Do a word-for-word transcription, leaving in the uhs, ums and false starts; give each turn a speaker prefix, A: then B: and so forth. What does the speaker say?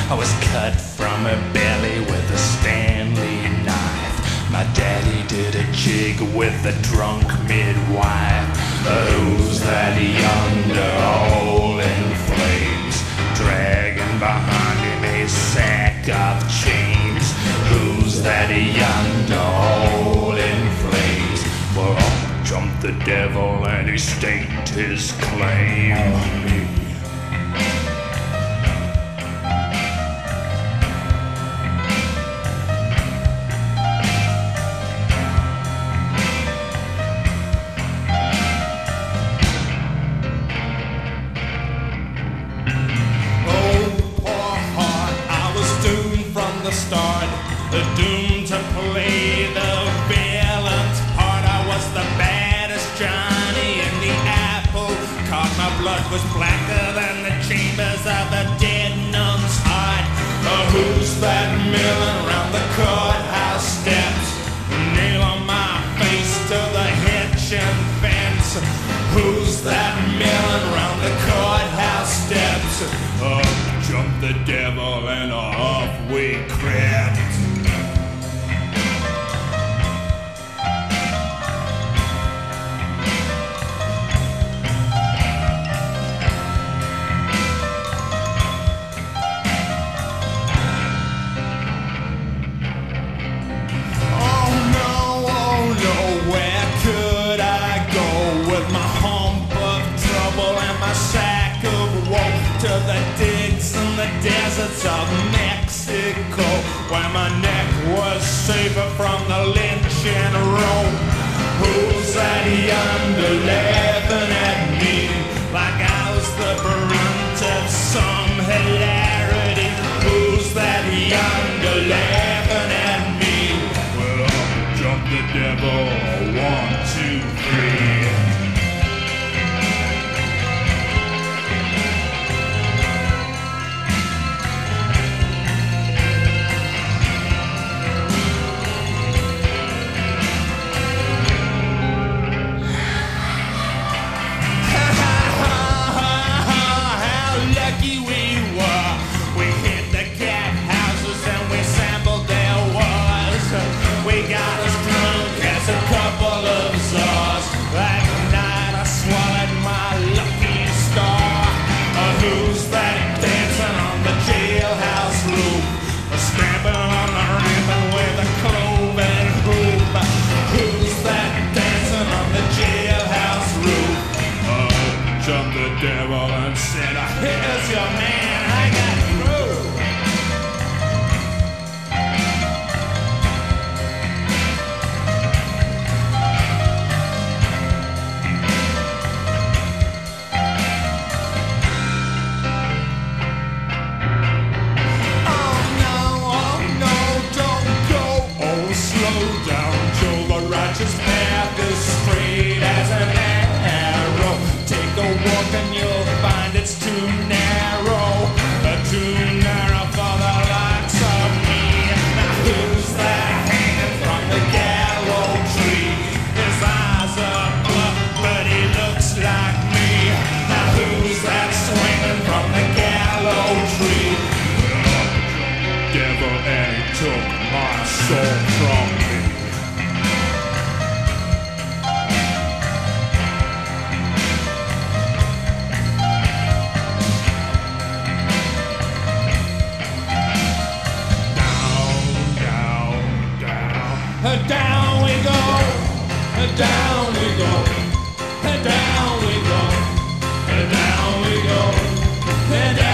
A: I was cut from her belly with a Stanley knife. My daddy did a jig with a drunk midwife. Who's that yonder all in flames, dragging behind him a sack of chains? Who's that yonder all in flames? Well, up jumped the devil and he staked his claim on me.
B: The start, doomed to play the villain's part. I was the baddest Johnny in the apple cart. My blood was blacker than the chambers of a dead nun's heart. Oh, who's that milling round the courthouse steps? Nail on my face to the hitch and fence. Who's that milling round the courthouse steps? Oh, jumped the devil and off we crept. Oh no, oh no, where could I go with my hump of trouble and my sack of woe? To the digs and the deserts of Mexico, where my neck was safer from the lynching rope. Who's that yonder laughing at me like I was the brunt of some hilarity? Who's that yonder laughing at me? Well, up jumped the devil, one, two, three. Devil and said, here's your man, I got through. Oh no, oh no, don't go, oh slow down, Joe, the righteous path is straight as an arrow. Take a walk and you'll find it's too narrow, uh, too narrow for the likes of me. Now who's that hanging from the gallows tree? His eyes are bluff, but he looks like me. Now who's that swinging from the gallows tree? Well, devil, and he took my soul from me. Down we go, down we go, down we go, down we go, down we go.